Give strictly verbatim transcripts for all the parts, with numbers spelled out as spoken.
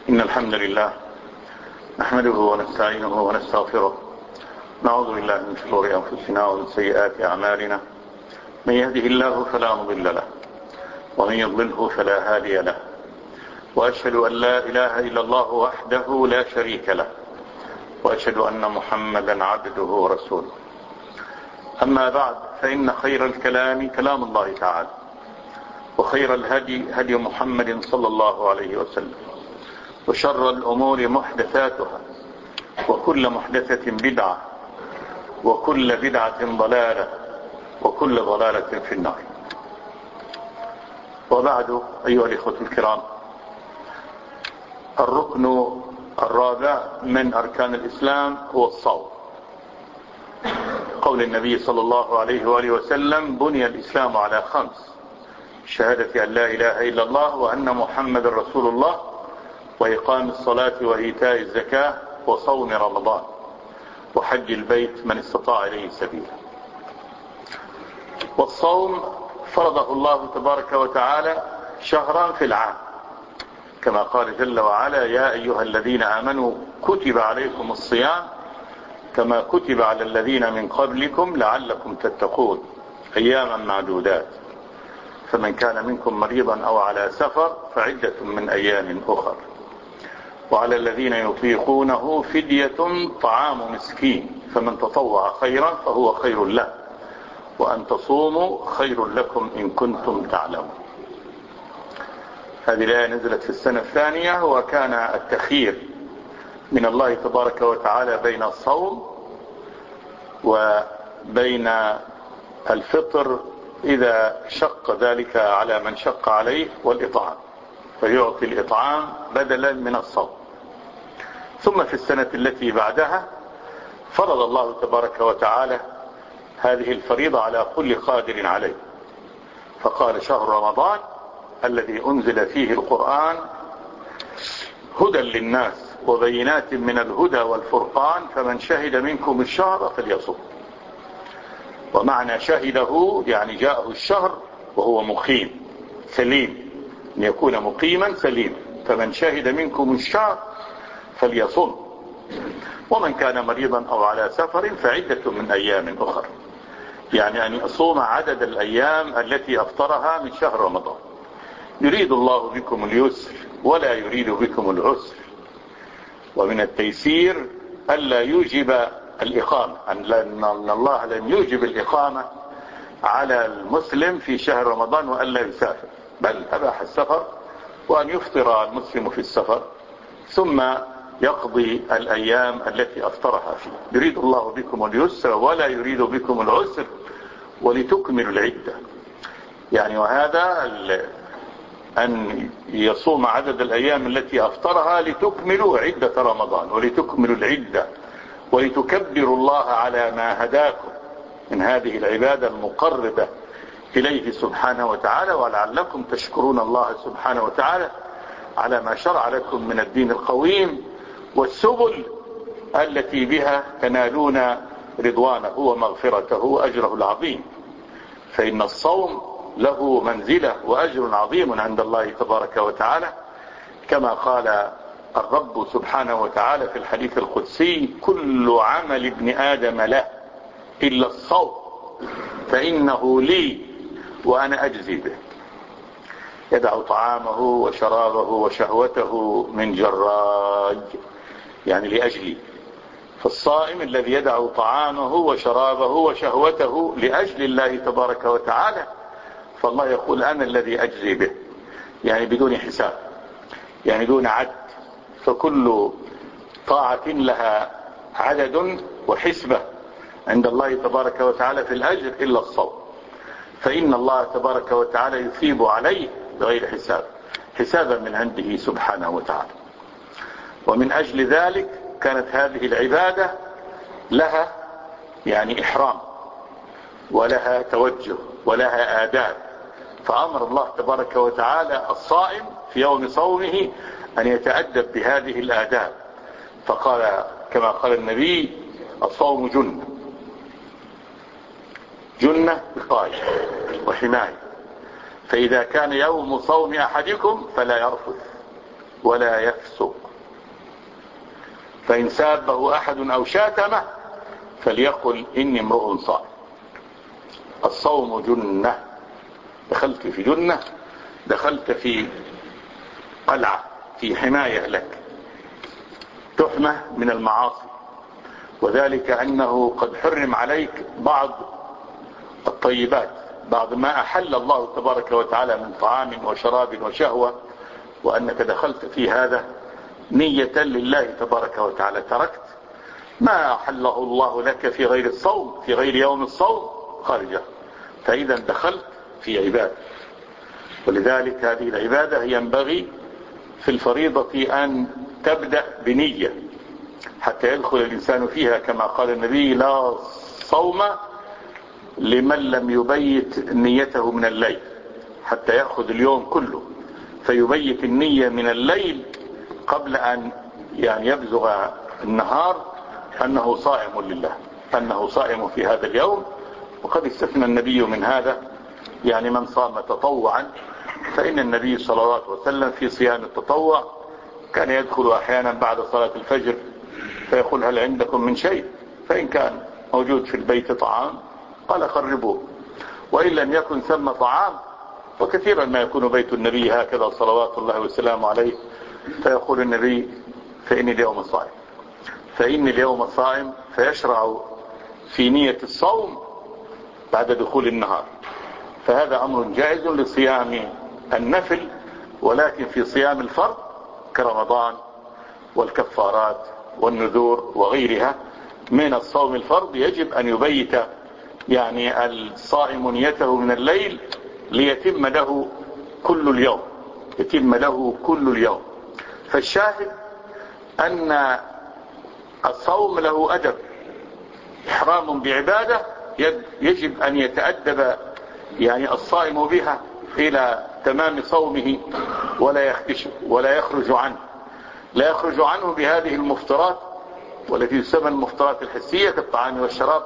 إن الحمد لله نحمده ونستعينه ونستغفره، نعوذ بالله من شرور أنفسنا ومن سيئات أعمالنا. من يهده الله فلا مضل له ومن يضلله فلا هادي له، وأشهد أن لا إله إلا الله وحده لا شريك له، وأشهد أن محمدا عبده ورسوله. أما بعد، فإن خير الكلام كلام الله تعالى، وخير الهدي هدي محمد صلى الله عليه وسلم، وشر الأمور محدثاتها، وكل محدثة بدعة، وكل بدعة ضلالة، وكل ضلالة في النار. وبعد، أيها الإخوة الكرام، الركن الرابع من أركان الإسلام هو الصوم. قول النبي صلى الله عليه وآله وسلم: بني الإسلام على خمس: شهادة أن لا إله إلا الله وأن محمد رسول الله، وإقام الصلاة وإيتاء الزكاة، وصوم رمضان، وحج البيت من استطاع إليه سبيلا. والصوم فرضه الله تبارك وتعالى شهرا في العام، كما قال جل وعلا: يا أيها الذين آمنوا كتب عليكم الصيام كما كتب على الذين من قبلكم لعلكم تتقون أياما معدودات، فمن كان منكم مريضا أو على سفر فعدة من أيام أخر، وعلى الذين يطيقونه فدية طعام مسكين، فمن تطوع خيرا فهو خير له، وأن تصوموا خير لكم إن كنتم تعلمون. هذه الآية نزلت في السنة الثانية، وكان التخيير من الله تبارك وتعالى بين الصوم وبين الفطر إذا شق ذلك على من شق عليه، والإطعام، فيعطي الإطعام بدلا من الصوم. ثم في السنة التي بعدها فرض الله تبارك وتعالى هذه الفريضة على كل قادر عليه، فقال: شهر رمضان الذي أنزل فيه القرآن هدى للناس وبينات من الهدى والفرقان، فمن شهد منكم الشهر فليصم. ومعنى شهده يعني جاءه الشهر وهو مقيم سليم، أن يكون مقيما سليما، فمن شهد منكم الشهر فليصم، ومن كان مريضا أو على سفر فعدة من أيام أخر، يعني أن يصوم عدد الأيام التي أفطرها من شهر رمضان. يريد الله بكم اليسر ولا يريد بكم العسر. ومن التيسير ألا يوجب الإقامة، أن الله لن يوجب الإقامة على المسلم في شهر رمضان وألا يسافر، بل أباح السفر، وأن يفطر المسلم في السفر ثم يقضي الأيام التي أفطرها فيه. يريد الله بكم اليسر ولا يريد بكم العسر ولتكملوا العدة، يعني وهذا أن يصوم عدد الأيام التي أفطرها لتكملوا عدة رمضان، ولتكملوا العدة، ولتكبروا الله على ما هداكم من هذه العبادة المقربة إليه سبحانه وتعالى، ولعلكم تشكرون الله سبحانه وتعالى على ما شرع لكم من الدين القويم والسبل التي بها تنالون رضوانه ومغفرته وأجره العظيم. فإن الصوم له منزلة وأجر عظيم عند الله تبارك وتعالى، كما قال الرب سبحانه وتعالى في الحديث القدسي: كل عمل ابن آدم له إلا الصوم فإنه لي وأنا أجزي به. يدع طعامه وشرابه وشهوته من جراج، يعني لأجلي. فالصائم الذي يدع طعامه وشرابه وشهوته لأجل الله تبارك وتعالى، فالله يقول: أنا الذي أجزي به، يعني بدون حساب، يعني دون عد. فكل طاعة لها عدد وحسبة عند الله تبارك وتعالى في الأجر إلا الصوم، فإن الله تبارك وتعالى يثيب عليه بغير حساب، حسابا من عنده سبحانه وتعالى. ومن أجل ذلك كانت هذه العبادة لها يعني إحرام، ولها توجه، ولها آداب. فأمر الله تبارك وتعالى الصائم في يوم صومه أن يتأدب بهذه الآداب، فقال كما قال النبي: الصوم جنة، جنة وقاية وحماية، فإذا كان يوم صوم أحدكم فلا يرفث ولا يفسق. فإن سابه أحد أو شاتمه فليقل إني امرؤ صائم. الصوم جنة. دخلت في جنة، دخلت في قلعة، في حماية لك، تحمى من المعاصي، وذلك أنه قد حرم عليك بعض الطيبات، بعض ما أحل الله تبارك وتعالى من طعام وشراب وشهوة، وأنك دخلت في هذا نية لله تبارك وتعالى، تركت ما أحله الله لك في غير الصوم، في غير يوم الصوم خارجه، فإذا دخلت في عبادة. ولذلك هذه العبادة ينبغي في الفريضة أن تبدأ بنية حتى يدخل الإنسان فيها، كما قال النبي: لا صوم لمن لم يبيت نيته من الليل، حتى يأخذ اليوم كله فيبيت النية من الليل قبل أن يعني يبزغ النهار أنه صائم لله، أنه صائم في هذا اليوم. وقد استثنى النبي من هذا يعني من صام تطوعا، فإن النبي صلى الله عليه وسلم في صيام التطوع كان يدخل أحيانا بعد صلاة الفجر فيقول: هل عندكم من شيء؟ فإن كان موجود في البيت طعام قال: قربوه. وإن لم يكن ثم طعام، وكثيرا ما يكون بيت النبي هكذا صلوات الله وسلامه عليه، فيقول النبي: فإني اليوم صائم، فإني اليوم صائم، فيشرع في نية الصوم بعد دخول النهار. فهذا أمر جائز لصيام النفل، ولكن في صيام الفرض كرمضان والكفارات والنذور وغيرها من الصوم الفرض يجب أن يبيت يعني الصائم نيته من الليل ليتم له كل اليوم، يتم له كل اليوم. فالشاهد أن الصوم له أدب، إحرام بعبادة يجب أن يتأدب يعني الصائم بها إلى تمام صومه، ولا يختش ولا يخرج عنه، لا يخرج عنه بهذه المفطرات والتي تسمى المفطرات الحسية كالطعام والشراب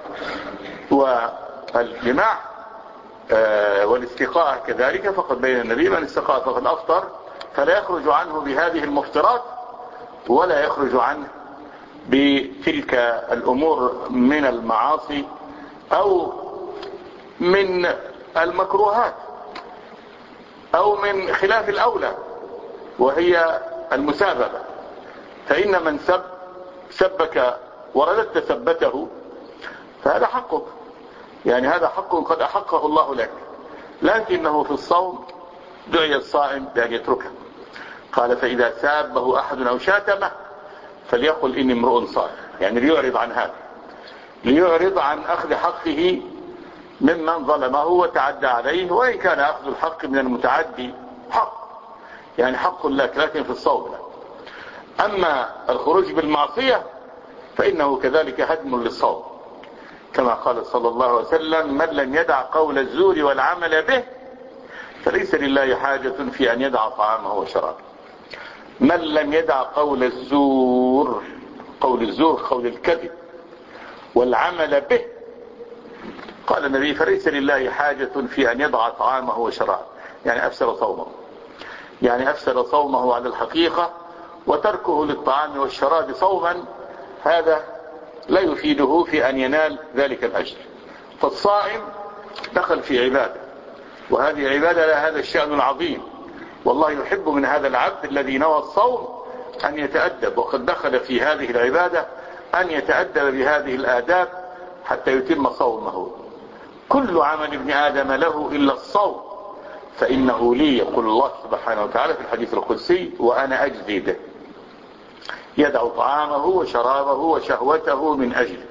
والجماع والاستقاء كذلك. فقد بين النبي: من استقاء فقد أفطر. فلا يخرج عنه بهذه المفطرات، ولا يخرج عنه بتلك الأمور من المعاصي أو من المكروهات أو من خلاف الأولى وهي المسابقة. فإن من سب سبك ورددت سبته فهذا حقك، يعني هذا حق قد أحقه الله لك، لكنه في الصوم دعي الصائم بأن يتركه. قال: فإذا سابه أحد أو شاتمه فليقل إني امرؤ صائم، يعني ليعرض عن هذا، ليعرض عن أخذ حقه ممن ظلمه وتعدى عليه. وإن كان أخذ الحق من المتعدي حق، يعني حق لك، لكن في الصوم لا. أما الخروج بالمعصية فإنه كذلك هدم للصوم، كما قال صلى الله عليه وسلم: من لم يدع قول الزور والعمل به فليس لله حاجة في أن يدع طعامه وشرابه. من لم يدع قول الزور، قول الزور قول الكذب، والعمل به، قال النبي: فليس لله حاجة في أن يضع طعامه وشرابه، يعني أفسد صومه، يعني أفسد صومه على الحقيقة. وتركه للطعام والشراب صوما هذا لا يفيده في أن ينال ذلك الأجر. فالصائم دخل في عبادة، وهذه عبادة لها هذا الشأن العظيم، والله يحب من هذا العبد الذي نوى الصوم أن يتأدب، وقد دخل في هذه العبادة أن يتأدب بهذه الآداب حتى يتم صومه. كل عمل ابن آدم له إلا الصوم فإنه لي، يقول الله سبحانه وتعالى في الحديث القدسي: وأنا أجزي به. يدع طعامه وشرابه وشهوته من أجله.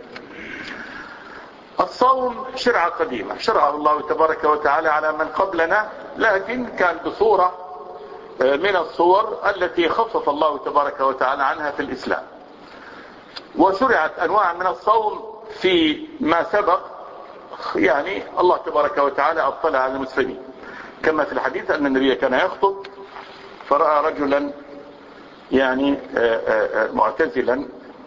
الصوم شرعة قديمة شرعه الله تبارك وتعالى على من قبلنا، لكن كان بصورة من الصور التي خفف الله تبارك وتعالى عنها في الإسلام. وشرعت أنواع من الصوم في ما سبق، يعني الله تبارك وتعالى أبطلها على المسلمين، كما في الحديث أن النبي كان يخطب فرأى رجلا يعني معتزلا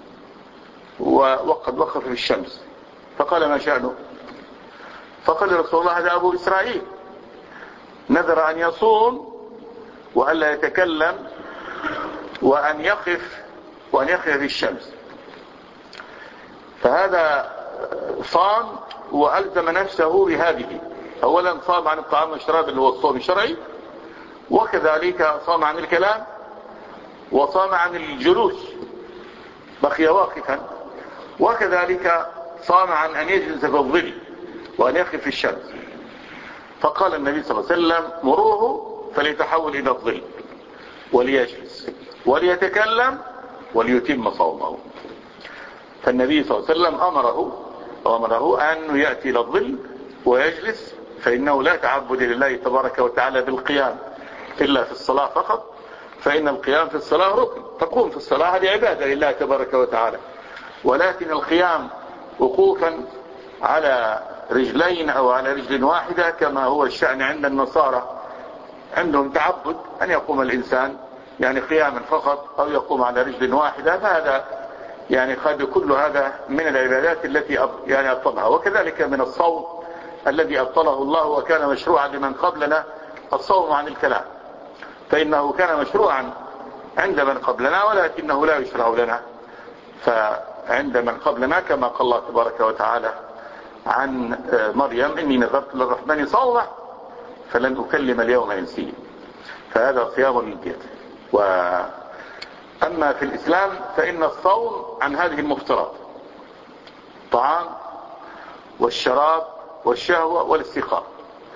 وقد وقف في الشمس، فقال: ما شأنه؟ فقال: رسول الله هذا أبو إسرائيل نذر أن يصوم وألا يتكلم وأن يقف وأن يقف في الشمس. فهذا صام وألزم نفسه بهذه. أولا صام عن الطعام والشراب اللي هو الصوم الشرعي، وكذلك صام عن الكلام، وصام عن الجلوس بقي واقفا، وكذلك صام عن أن يجلس في الظل وأن يقف في الشمس. فقال النبي صلى الله عليه وسلم: مروه فليتحول إلى الظل وليجلس وليتكلم وليتم صومه. فالنبي صلى الله عليه وسلم أمره أمره أن يأتي إلى الظل ويجلس، فإنه لا تعبد لله تبارك وتعالى بالقيام إلا في الصلاة فقط، فإن القيام في الصلاة ركن، تقوم في الصلاة هذه عبادة لله تبارك وتعالى، ولكن القيام وقوفا على رجلين أو على رجل واحدة كما هو الشأن عند النصارى، عندهم تعبد أن يقوم الإنسان يعني قياما فقط أو يقوم على رجل واحدة، فهذا يعني قد كل هذا من العبادات التي يعني أبطلها. وكذلك من الصوم الذي أبطله الله وكان مشروعا لمن قبلنا الصوم عن الكلام، فإنه كان مشروعا عند من قبلنا ولكنه لا يشرع لنا. فعند من قبلنا كما قال الله تبارك وتعالى عن مريم: إني نذرت للرحمن صوما فلن أكلم اليوم إنسيا. فهذا صيام للبيت. وأما في الإسلام فإن الصوم عن هذه المفترات: الطعام والشراب والشهوة والاستيقاظ.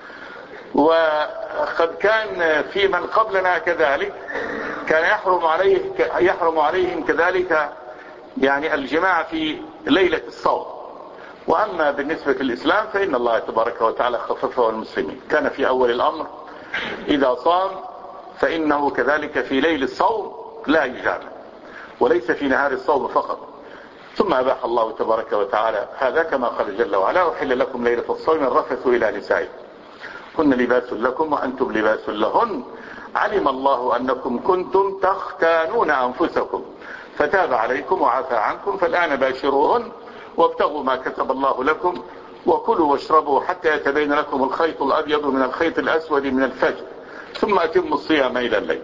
وقد كان في من قبلنا كذلك كان يحرم عليه يحرم عليهم كذلك يعني الجماع في ليلة الصوم. وأما بالنسبة للإسلام فإن الله تبارك وتعالى خففه المسلمين. كان في أول الأمر إذا صام فإنه كذلك في ليل الصوم لا يجامع، وليس في نهار الصوم فقط. ثم أباح الله تبارك وتعالى هذا كما قال جل وعلا: أحل لكم ليلة الصوم الرفث إلى نسائكم هن لباس لكم وأنتم لباس لهن علم الله أنكم كنتم تختانون أنفسكم فتاب عليكم وعفى عنكم فالآن باشروهن وابتغوا ما كتب الله لكم وكلوا واشربوا حتى يتبين لكم الخيط الأبيض من الخيط الأسود من الفجر ثم أتموا الصيام إلى الليل.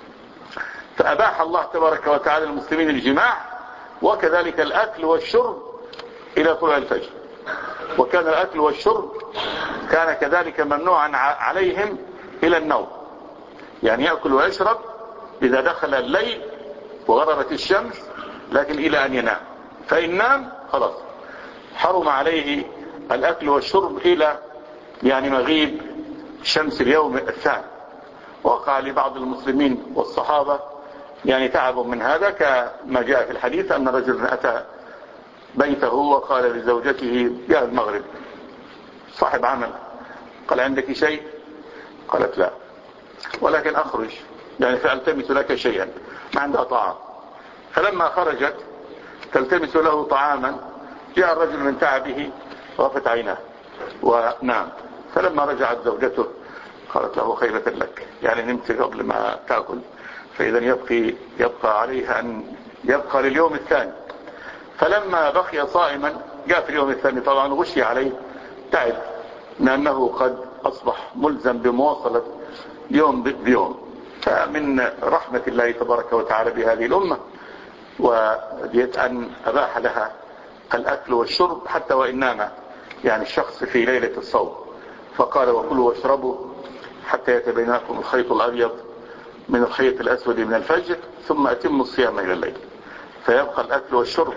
فأباح الله تبارك وتعالى المسلمين الجماع وكذلك الأكل والشرب إلى طلوع الفجر. وكان الأكل والشرب كان كذلك ممنوعا عليهم إلى النوم، يعني يأكل ويشرب إذا دخل الليل وغربت الشمس، لكن إلى أن ينام. فإن نام خلاص حرم عليه الأكل والشرب إلى يعني مغيب شمس اليوم الثاني. وقع لبعض المسلمين والصحابة يعني تعبوا من هذا، كما جاء في الحديث أن رجلا أتى بيته وقال لزوجته: يا المغرب صاحب عمل، قال: عندك شيء؟ قالت: لا، ولكن أخرج يعني فألتمس لك شيئا، ما عندها طعام. فلما خرجت تلتمس له طعاما جاء الرجل من تعبه وغفت عيناه ونام. فلما رجعت زوجته قالت له: خيرة لك، يعني نمت قبل ما تأكل، فإذا يبقى, يبقى عليها أن يبقى لليوم الثاني. فلما بقي صائما جاء في اليوم الثاني طبعا غشي عليه تعب، لأنه قد أصبح ملزم بمواصلة يوم بيوم. فمن رحمة الله تبارك وتعالى بهذه الأمة وديت أن أباح لها الأكل والشرب حتى وإن نام يعني الشخص في ليلة الصوم. فقال: وكلوا واشربوا حتى يتبين لكم الخيط الأبيض من الخيط الأسود من الفجر ثم أتموا الصيام إلى الليل. فيبقى الأكل والشرب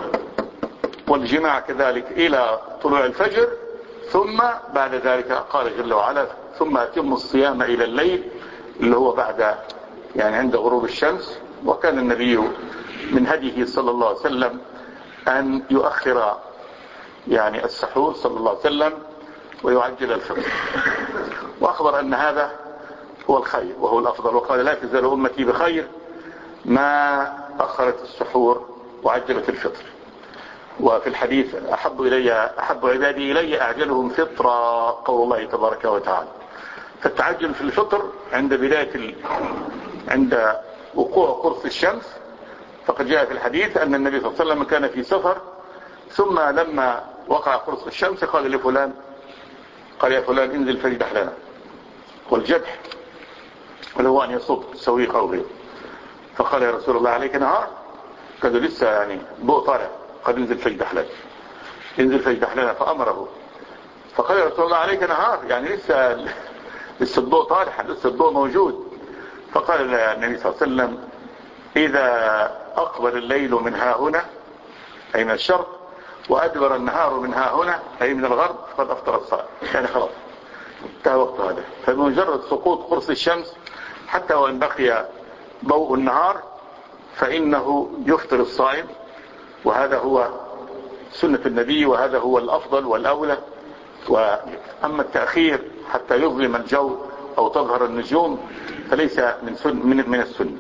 والجماع كذلك إلى طلوع الفجر، ثم بعد ذلك قال جل وعلا: ثم أتموا الصيام إلى الليل، اللي هو بعد يعني عند غروب الشمس. وكان النبي من هديه صلى الله عليه وسلم أن يؤخر يعني السحور صلى الله عليه وسلم ويعجل الفطر، وأخبر أن هذا هو الخير وهو الأفضل، وقال: لا تزال أمتي بخير ما أخرت السحور وعجلت الفطر. وفي الحديث: أحب إلي أحب عبادي إلي أعجلهم فطرا، قول الله تبارك وتعالى. فالتعجل في الفطر عند بداية ال... عند وقوع قرص الشمس. فقد جاء في الحديث أن النبي صلى الله عليه وسلم كان في سفر، ثم لما وقع قرص الشمس قال لفلان قال: يا فلان انزل فاجدح لنا. والجدح اللي هو أن يصب سويق أو غيره. فقال يا رسول الله عليك نهار؟ قالوا لسه يعني ضوء طالع. قال انزل فاجدح لنا، انزل فاجدح لنا. فأمره. فقال يا رسول الله عليك نهار، يعني لسه لسه الضوء طالع، لسه الضوء موجود. فقال النبي صلى الله عليه وسلم إذا أقبل الليل من ها هنا أي من الشرق وأدبر النهار من ها هنا أي من الغرب فقد أفطر الصائم. يعني خلاص انتهى وقت هذا. فبمجرد سقوط قرص الشمس حتى وإن بقي ضوء النهار فإنه يفطر الصائم، وهذا هو سنة النبي وهذا هو الأفضل والأولى. وأما التأخير حتى يظلم الجو أو تظهر النجوم فليس من سن من, من السنة.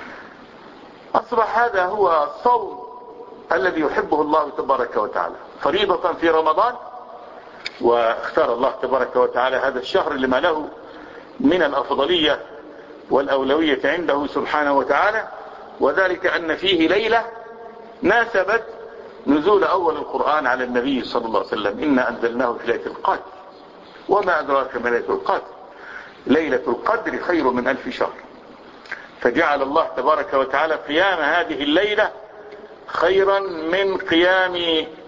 أصبح هذا هو الصوم الذي يحبه الله تبارك وتعالى فريضة في رمضان، واختار الله تبارك وتعالى هذا الشهر لما له من الأفضلية والأولوية عنده سبحانه وتعالى، وذلك أن فيه ليلة ناسبت نزول أول القرآن على النبي صلى الله عليه وسلم. إنا أنزلناه في ليلة القدر وما أدراك ما ليلة القدر، ليلة القدر خير من ألف شهر. فجعل الله تبارك وتعالى قيام هذه الليلة خيرا من قيام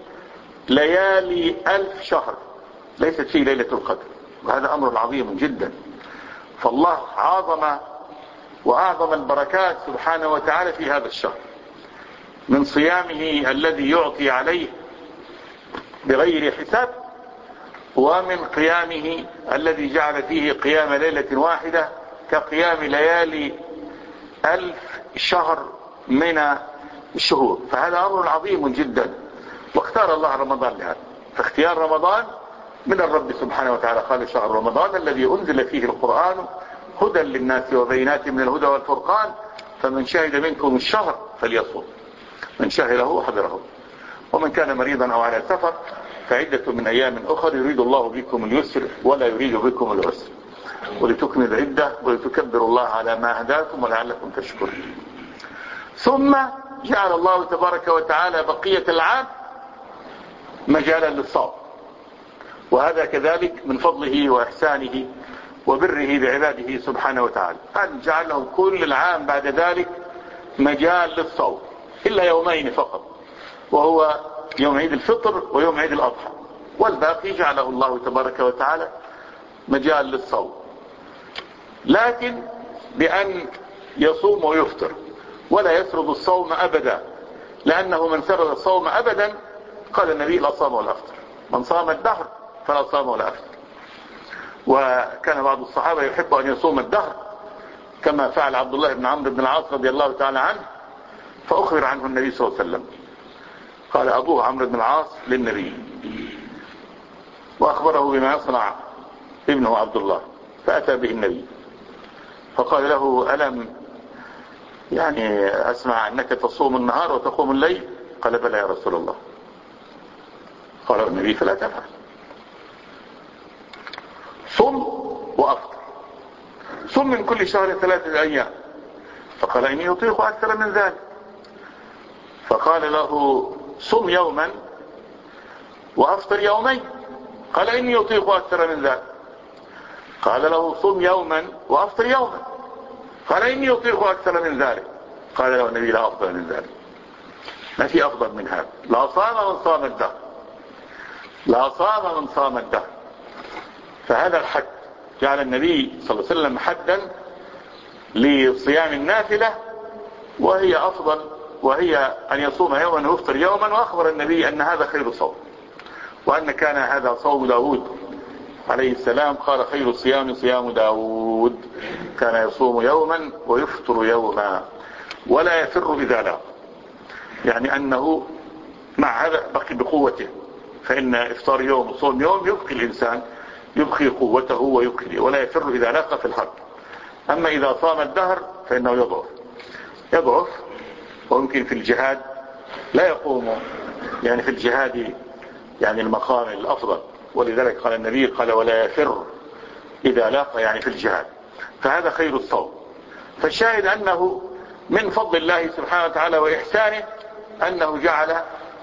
ليالي ألف شهر ليست فيه ليلة القدر، وهذا أمر عظيم جدا. فالله عظم وأعظم البركات سبحانه وتعالى في هذا الشهر من صيامه الذي يعطي عليه بغير حساب، ومن قيامه الذي جعل فيه قيام ليلة واحدة كقيام ليالي ألف شهر من الشهور. فهذا أمر عظيم جدا، واختار الله رمضان لهذا. فاختيار رمضان من الرب سبحانه وتعالى. قال شهر رمضان الذي أنزل فيه القرآن هدى للناس وبينات من الهدى والفرقان فمن شهد منكم الشهر فليصوم، من شهده حضره، ومن كان مريضا أو على سفر فعدة من أيام أخر يريد الله بكم اليسر ولا يريد بكم العسر ولتكمل العدة ولتكبروا الله على ما هداكم ولعلكم تشكرون. ثم جعل الله تبارك وتعالى بقية العام مجالا للصوم، وهذا كذلك من فضله وإحسانه وبره بعباده سبحانه وتعالى، أن جعل لهم كل العام بعد ذلك مجال للصوم إلا يومين فقط، وهو يوم عيد الفطر ويوم عيد الأضحى، والباقي جعله الله تبارك وتعالى مجال للصوم، لكن بأن يصوم ويفطر ولا يسرد الصوم أبدا، لأنه من سرد الصوم أبدا قال النبي لا صام ولا أفطر، من صام الدهر فلا صام ولا أفطر. وكان بعض الصحابة يحب أن يصوم الدهر كما فعل عبد الله بن عمرو بن العاص رضي الله تعالى عنه، فأخبر عنه النبي صلى الله عليه وسلم. قال أبوه عمرو بن العاص للنبي وأخبره بما يصنع ابنه عبد الله، فأتى به النبي فقال له ألم يعني أسمع أنك تصوم النهار وتقوم الليل؟ قال بلى يا رسول الله. قال النبي فلا تفعل، صم وأفطر، صم من كل شهر ثلاثة أيام. فقال إني يطيق أكثر من ذلك. فقال له صم يوما وأفطر يومين. قال إني يطيق أكثر من ذلك. قال له صم يوما وأفطر يوما. قال إني يطيق أكثر من ذلك. قال له النبي لا أفضل من ذلك، ما في أفضل من هذا. لا صام من صام الدهر، لا صام من صام الدهر. فهذا الحد جعل النبي صلى الله عليه وسلم حدا لصيام النافلة، وهي أفضل، وهي أن يصوم يوما ويفطر يوما. وأخبر النبي أن هذا خير صوم، وأن كان هذا صوم داود عليه السلام. قال خير الصيام صيام داود، كان يصوم يوما ويفطر يوما ولا يفر إذا لاق، يعني أنه مع هذا بقي بقوته، فإن إفطار يوم وصوم يوم يبقي الإنسان، يبقي قوته ويبقي، ولا يفر إذا لاق في الحرب. أما إذا صام الدهر فإنه يضعف يضعف ويمكن في الجهاد لا يقوم، يعني في الجهاد يعني المقام الأفضل، ولذلك قال النبي قال ولا يفر إذا لاق، يعني في الجهاد. فهذا خير الصوم. فالشاهد أنه من فضل الله سبحانه وتعالى وإحسانه أنه جعل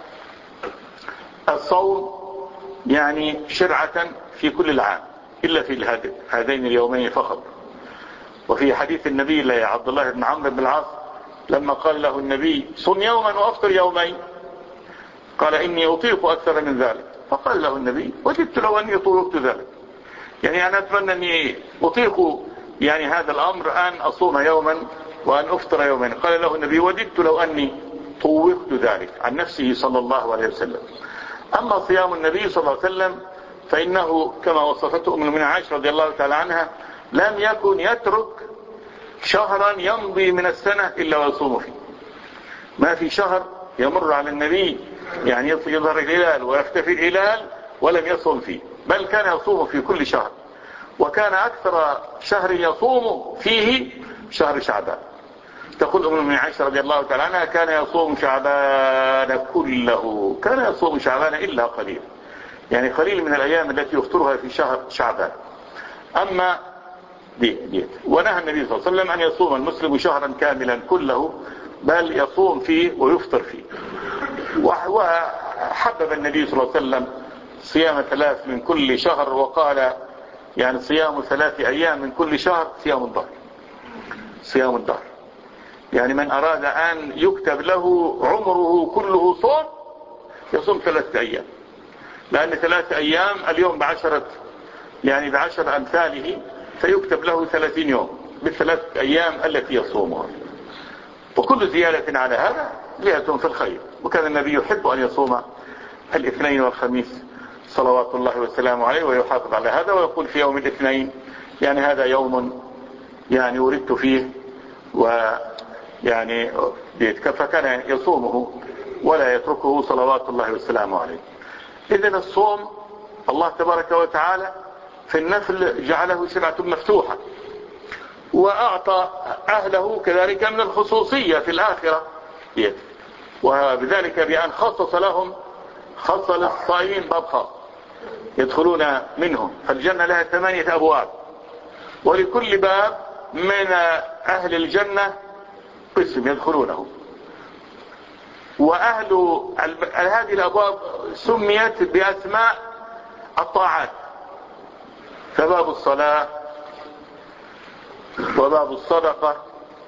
الصوم يعني شرعة في كل العام إلا في هذين اليومين فقط. وفي حديث النبي لعبد الله بن عمرو بن العاص لما قال له النبي صم يوما وافطر يومين، قال إني أطيق أكثر من ذلك، فقال له النبي وجدت لو أني طوقت ذلك، يعني أنا أتمنى أني أطيق يعني هذا الأمر أن أصوم يوما وأن أفطر يوما. قال له النبي وجدت لو أني طوقت ذلك عن نفسه صلى الله عليه وسلم. أما صيام النبي صلى الله عليه وسلم فإنه كما وصفته أم المؤمنين عائشة رضي الله تعالى عنها لم يكن يترك شهرا يمضي من السنة إلا ويصوم فيه. ما في شهر يمر على النبي يعني يظهر الهلال ويختفي الهلال ولم يصوم فيه، بل كان يصوم في كل شهر. وكان أكثر شهر يصوم فيه شهر شعبان. تقول أم المؤمنين عائشة رضي الله تعالى عنها كان يصوم شعبان كله، كان يصوم شعبان إلا قليل، يعني قليل من الأيام التي يفطرها في شهر شعبان. أما دي دي ونهى النبي صلى الله عليه وسلم أن يصوم المسلم شهرا كاملا كله، بل يصوم فيه ويفطر فيه. وحبب النبي صلى الله عليه وسلم صيام ثلاث من كل شهر، وقال يعني صيام ثلاث أيام من كل شهر صيام الدهر، صيام الدهر. يعني من أراد أن يكتب له عمره كله صوم يصوم ثلاثة أيام، لأن ثلاثة أيام اليوم بعشرة يعني بعشر أمثاله، فيكتب له ثلاثين يوم بالثلاث أيام التي يصومها. وكل زيادة على هذا زيادة في الخير. وكان النبي يحب أن يصوم الاثنين والخميس صلوات الله وسلامه عليه، ويحافظ على هذا ويقول في يوم الاثنين يعني هذا يوم يعني ولدت فيه، ويعني فكان يصومه ولا يتركه صلوات الله وسلامه عليه. إذن الصوم الله تبارك وتعالى في النفل جعله شرعة مفتوحة، وأعطى أهله كذلك من الخصوصية في الآخرة، وبذلك بأن خصص لهم خص للصائمين باب خاص يدخلون منه. فالجنة لها ثمانية أبواب، ولكل باب من أهل الجنة قسم يدخلونه. وأهل هذه الأبواب سميت بأسماء الطاعات، فباب الصلاة وباب الصدقة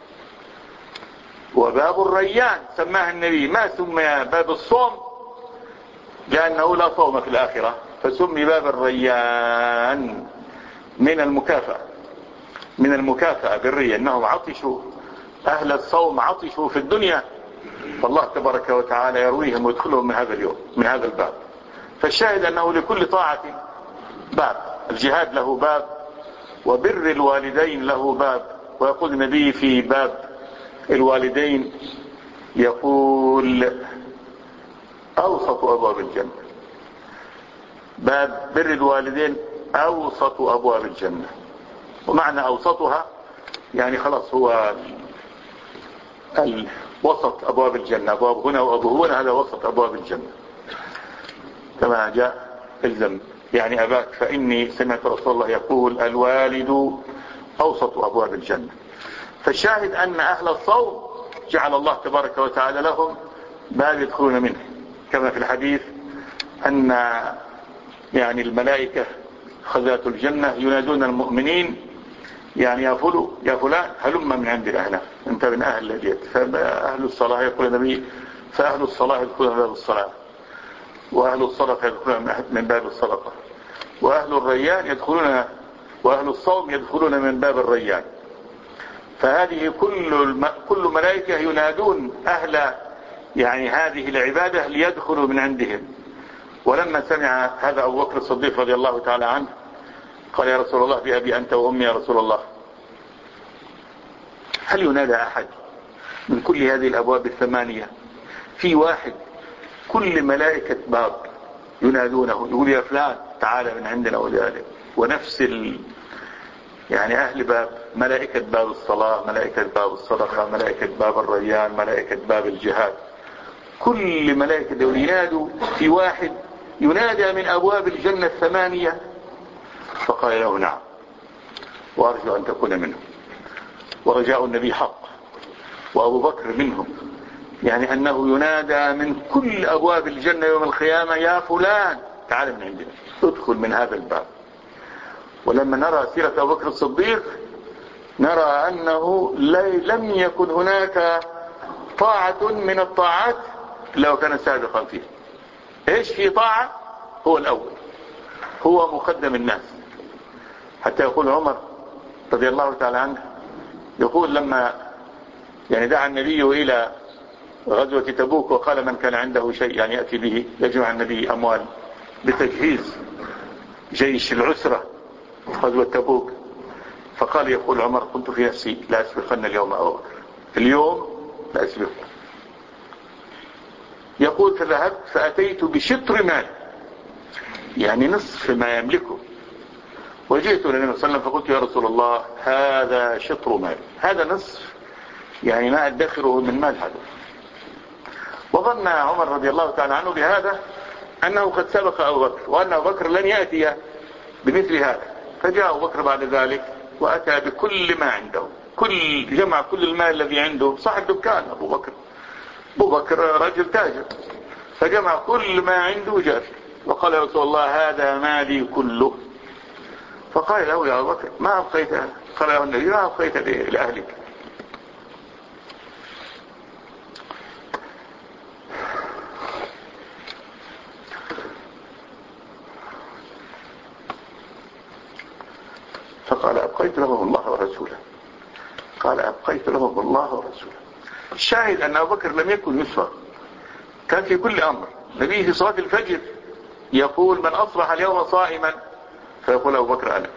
وباب الريان سماها النبي. ما سمي باب الصوم لأنه لا صوم في الآخرة، فسمي باب الريان من المكافأة، من المكافأة بالرية، أنهم عطشوا أهل الصوم عطشوا في الدنيا، فالله تبارك وتعالى يرويهم ويدخلهم من هذا اليوم من هذا الباب. فالشاهد أنه لكل طاعة باب، الجهاد له باب، وبر الوالدين له باب. ويقول النبي في باب الوالدين يقول أوسط أبواب الجنة، باب بر الوالدين أوسط أبواب الجنة. ومعنى أوسطها يعني خلاص هو وسط أبواب الجنة، أبواب هنا وأبوه هنا، هذا وسط أبواب الجنة كما جاء الزم يعني أباك فإني سمعت رسول الله يقول الوالد أوسط أبواب الجنة. فالشاهد أن أهل الصوم جعل الله تبارك وتعالى لهم باب يدخلون منه، كما في الحديث أن يعني الملائكة خزات الجنة ينادون المؤمنين يعني يا فلو يا فلان هلم من عند أهله، أنت من أهل البيت. فأهل الصلاة يقول النبي فأهل الصلاة يدخلون من باب الصلاة، وأهل الصدقة يدخلون من باب الصدقة، وأهل الريان يدخلون وأهل الصوم يدخلون من باب الريان. فهذه كل الم... كل ملائكة ينادون أهل يعني هذه العبادة ليدخلوا من عندهم. ولما سمع هذا أبو بكر الصديق رضي الله تعالى عنه قال يا رسول الله بأبي أنت وأمي يا رسول الله، هل ينادى أحد من كل هذه الأبواب الثمانية في واحد كل ملائكة باب ينادونه يقول يا فلان تعالى من عندنا وذلك؟ ونفس ال... يعني أهل باب ملائكة باب الصلاة، ملائكة باب الصدقة، ملائكة باب الريان، ملائكة باب الجهاد، كل ملائكة دول ينادوا في واحد ينادى من أبواب الجنة الثمانية. فقال له نعم وأرجو أن تكون منهم. ورجاء النبي حق وأبو بكر منهم، يعني أنه ينادى من كل أبواب الجنة يوم القيامة يا فلان تعال من عندنا ادخل من هذا الباب. ولما نرى سيرة أبو بكر الصديق نرى أنه لم يكن هناك طاعة من الطاعات لو كان سابقا فيه. ايش في طاعة؟ هو الاول، هو مقدم الناس. حتى يقول عمر رضي الله تعالى عنه، يقول لما يعني دعا النبي الى غزوة تبوك وقال من كان عنده شيء يعني يأتي به، يجمع النبي اموال بتجهيز جيش العسرة غزوة تبوك. فقال يقول عمر كنت في نفسي لا أسبقن اليوم أبا بكر، اليوم لا أسبقه. يقول فذهبت فأتيت بشطر مال، يعني نصف ما يملكه، وجئت إلى النبي صلى الله عليه وسلم فقلت يا رسول الله هذا شطر مال، هذا نصف يعني ما أدخره من مال هذا. وظن عمر رضي الله تعالى عنه بهذا أنه قد سبق أبو بكر، وأن أبو بكر لن يأتي بمثل هذا. فجاء أبو بكر بعد ذلك وأتى بكل ما عنده، كل جمع كل المال الذي عنده. صاحب دكان أبو بكر، أبو بكر رجل تاجر، فجمع كل ما عنده وجاء وقال يا رسول الله هذا مالي كله. فقال له يا أبو بكر ما أبقيت، قال له النبي ما أبقيت لأهلك. فقال أبقيت لهم الله ورسوله، قال أبقيت لهم الله ورسوله. الشاهد أن أبو بكر لم يكن يسرع، كان في كل أمر. نبيه في صلاة الفجر يقول من أصبح اليوم صائما، فيقول أبو بكر أنا.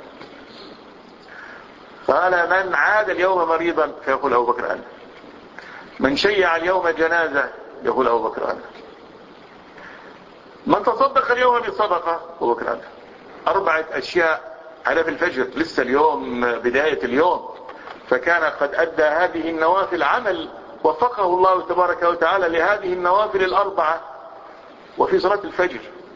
قال من عاد اليوم مريضا، فيقول أبو بكر أنا. من شيع اليوم جنازة، يقول أبو بكر أنا. من تصدق اليوم بصدقة، أبو بكر أنا. أربعة أشياء على في الفجر، لسه اليوم بداية اليوم، فكان قد أدى هذه النوافل عمل وفقه الله تبارك وتعالى لهذه النوافل الأربعة. وفي صلاة الفجر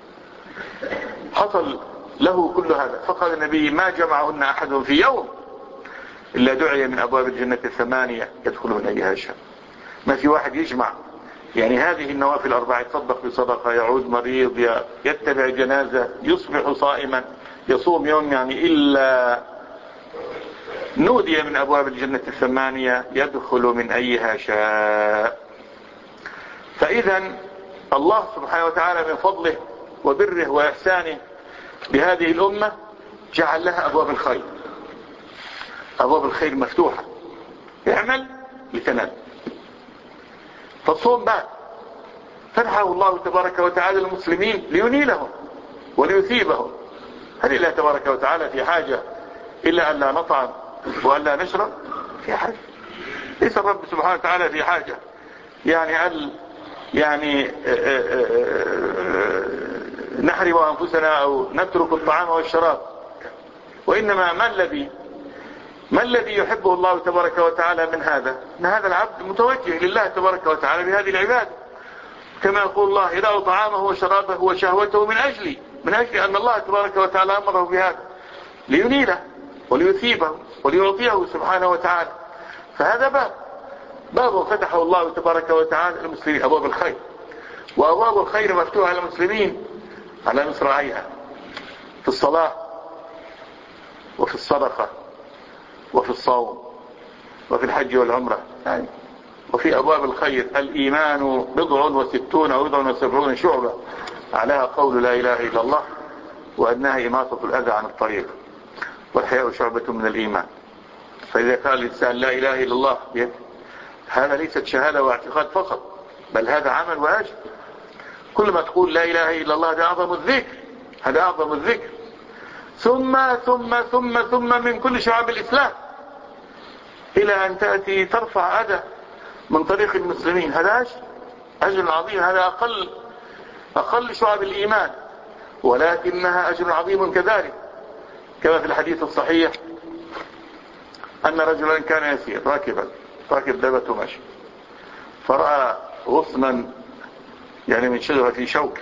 حصل له كل هذا. فقال النبي ما جمعهن أحد في يوم إلا دعي من أبواب الجنة الثمانية يدخل من أيها شاء. ما في واحد يجمع يعني هذه النوافل الأربعة، يتصدق بصدقة، يعود مريض، يتبع جنازة، يصبح صائما، يصوم يوم، يعني إلا نودي من أبواب الجنة الثمانية يدخل من أيها شاء. فإذا الله سبحانه وتعالى من فضله وبره وإحسانه بهذه الأمة جعل لها أبواب الخير، أبواب الخير مفتوحة، اعمل لتنال. فالصوم باب فتحه الله تبارك وتعالى للمسلمين لينيلهم وليثيبهم. هل الله تبارك وتعالى في حاجة إلا أن لا نطعم وأن لا نشرب؟ في حاجة. ليس الرب سبحانه وتعالى في حاجة يعني أن يعني نحرم أنفسنا أو نترك الطعام والشراب، وإنما ما الذي ما الذي يحبه الله تبارك وتعالى من هذا؟ أن هذا العبد متوجه لله تبارك وتعالى بهذه العبادة، كما يقول الله يدع طعامه وشرابه وشهوته من أجلي، من أجل أن الله تبارك وتعالى أمره بهذا لينيله وليثيبه وليعطيه سبحانه وتعالى. فهذا باب باب فتحه الله تبارك وتعالى للمسلمين، أبواب الخير. وأبواب الخير مفتوحة للمسلمين على مصراعيها، في الصلاة وفي الصدقة وفي الصوم وفي الحج والعمرة يعني. وفي أبواب الخير الإيمان بضع وستون أو بضع وسبعون شعبة، عليها قول لا إله إلا الله، وأدناها إماطة الأذى عن الطريق، والحياء شعبة من الإيمان. فإذا قال الإنسان لا إله إلا الله بيد، هذا ليست شهادة واعتقاد فقط، بل هذا عمل واجب. كل ما تقول لا إله إلا الله هذا أعظم الذكر، هذا أعظم الذكر. ثم ثم ثم ثم من كل شعب الإسلام إلى أن تأتي ترفع أذى من طريق المسلمين، هذا أجل أجل عظيم. هذا أقل أقل شعب الإيمان، ولكنها أجل عظيم كذلك. كما في الحديث الصحيح أن رجلا كان يسير راكبا راكب دابته ماشي، فرأى غصنا يعني من شجرة في شوك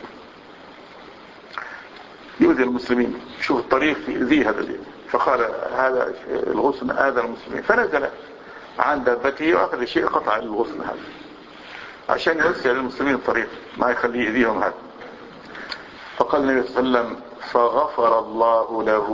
يؤذي المسلمين، شوف الطريق يؤذيه هذا الذي، فقال هذا الغصن آذى المسلمين، فنزل عن دابته وأخذ شيء قطع الغصن هذا عشان يوسع للمسلمين الطريق ما يخليه يؤذيهم هذا. فقال النبي صلى الله عليه وسلم فغفر الله له،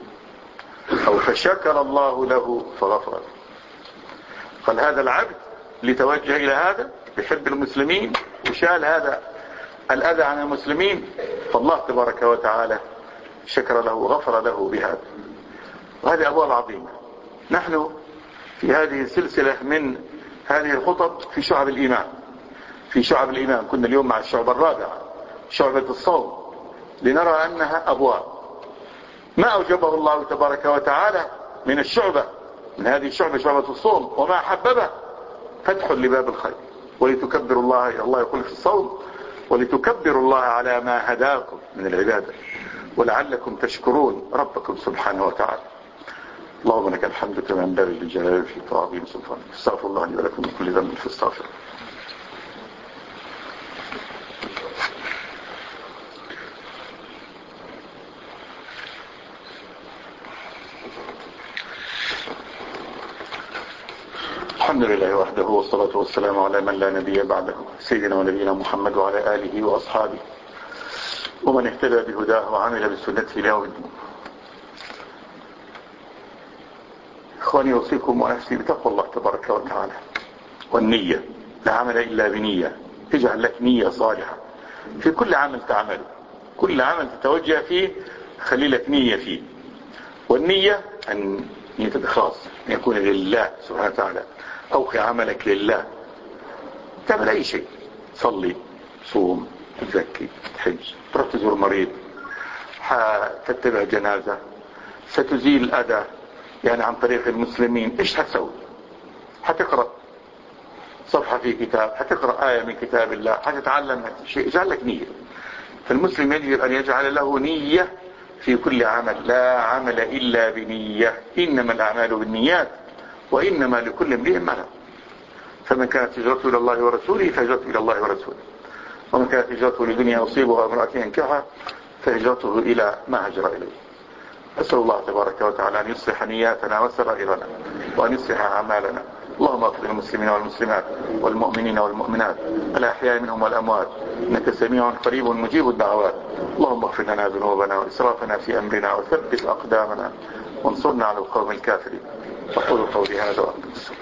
أو فشكر الله له فغفر له. قال هذا العبد لتوجه إلى هذا بحب المسلمين وشال هذا الأذى عن المسلمين، فالله تبارك وتعالى شكر له وغفر له بهذا. وهذه أبواب عظيمة. نحن في هذه السلسلة من هذه الخطب في شعب الإيمان، في شعب الإيمان كنا اليوم مع الشعب الرابع، شعبة الصوم، لنرى أنها أبواب ما أوجبه الله تبارك وتعالى من الشعبة، من هذه الشعبة شعبة الصوم، وما حببه فتح لباب الخير، ولتكبروا الله، الله يقول في الصوم ولتكبروا الله على ما هداكم من العبادة ولعلكم تشكرون ربكم سبحانه وتعالى. اللهم لك الحمد كما ينبغي للجلال في عظيم سلطانك. استغفر الله لي ولكم من كل ذنب فاستغفر. الحمد لله وحده والصلاة والسلام على من لا نبي بعده، سيدنا ونبينا محمد وعلى آله وأصحابه ومن اهتدى بهداه وعمل بسنته إلى يوم الدين. إخواني أوصيكم ونفسي بتقوى الله تبارك وتعالى والنية، لا عمل إلا بنية. اجعل لك نية صالحة في كل عمل تعمله، كل عمل تتوجه فيه خلي لك نية فيه. والنية أن نية الإخلاص أن يكون لله سبحانه وتعالى. أوقع عملك لله، تعمل أي شيء، صلي، صوم، تزكي، تحج، تروح تزور مريض، تتبع جنازة، ستزيل الأذى يعني عن طريق المسلمين، إيش هتسوي؟ هتقرأ صفحة في كتاب، هتقرأ آية من كتاب الله، هتتعلم شيء. اجعل لك نية. فالمسلم يجب أن يجعل له نية في كل عمل، لا عمل إلا بنية، إنما الأعمال بالنيات وإنما لكل امرئ ما نوى. فمن كانت هجرته إلى الله ورسوله فهجرته إلى الله ورسوله، ومن كانت هجرته لدنيا يصيبها امرأة ينكحها فهجرته إلى ما هجر إليه. أسأل الله تبارك وتعالى أن يصلح نياتنا وسرائرنا وأن يصلح أعمالنا. اللهم اغفر للمسلمين والمسلمات والمؤمنين والمؤمنات الأحياء منهم والأموات، إنك سميع قريب مجيب الدعوات. اللهم اغفر لنا ذنوبنا وإسرافنا في أمرنا وثبت أقدامنا وانصرنا على القوم الكافرين. أقول قولي هذا وأقول